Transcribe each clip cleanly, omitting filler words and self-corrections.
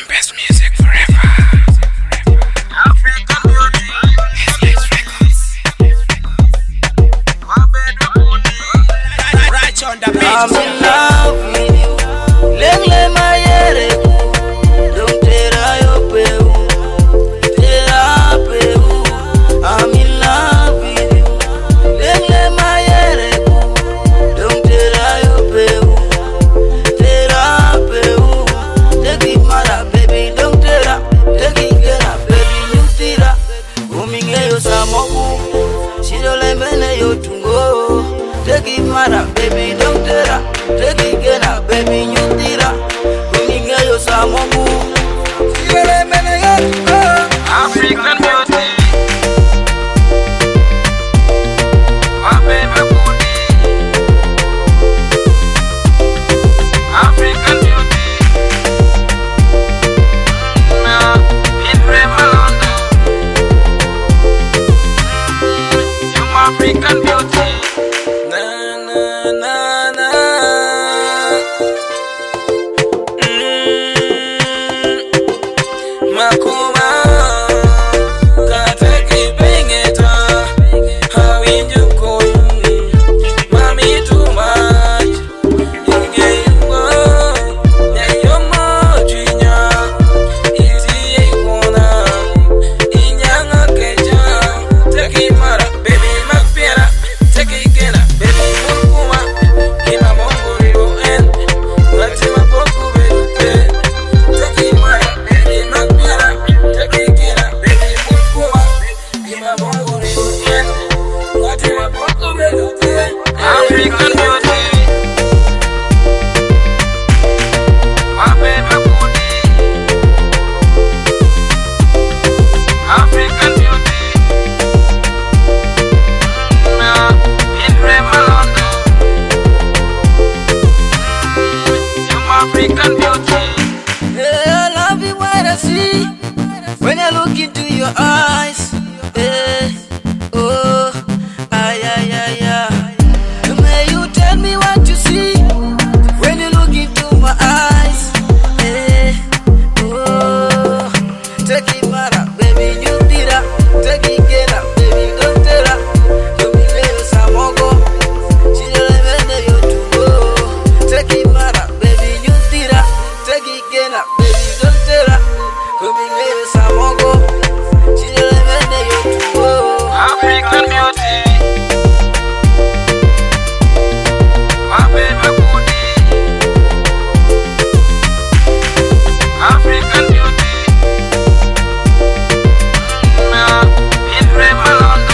Best music forever. African beauty. His records. Right on the beat. I'm in love with you. Lengle mayere. Don't tera yo peu. Tera peu. I'm in love with you. Lengle mayere. Don't tera yo peu. Tera peu. Take it mara baby. Don't tera. Take it gena baby. You tira. Uminge yo samoku. Shiro lemene yo tungo. Take it mara baby. Don't tera. Take it gena baby. You tira. Uminge yo samoku. Shiro lemene yo tungo. African beauty. My baby booty. African beauty. In Remalando. You my African beauty. Na na na na. Makuma kateki pengeta hawinju koyuni mami too much ingeyuwa nyayomo jinya iti yekuna inyanga keja teki mara baby makpiera teki gena baby mukuma kima monguriro en watima poku berute teki mara baby makpiera teki gena baby mukuma kima monguriro en watima poku berute African beauty. My baby booty. African beauty. In Remalando. You my African beauty. Yeah, I love it what I see when I look into your eyes. Yeah, oh, ay, ay, ay, ay. May you tell me what you see when you look into my eyes. Yeah, oh, take it mara, baby, you tira. Take it gena, baby, don't tira. You be little samogo. She don't even you to go. Take it mara, baby, you tira. Take it gena, baby, don't tira. You be little samogo. She don't even you to go. African beauty. My baby booty. African beauty. In Remalando.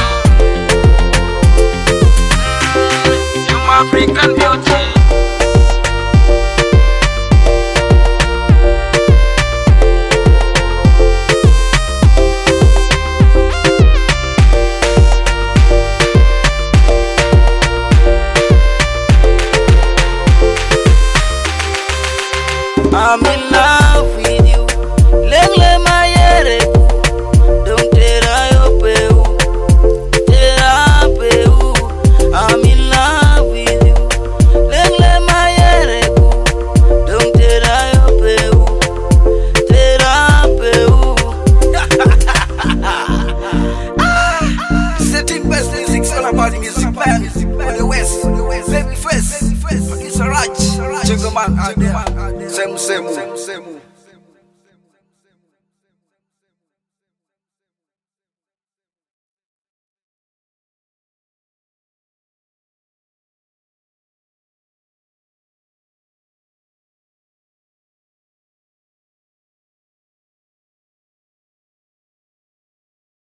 You my African beauty. I'm in love with you. Lengle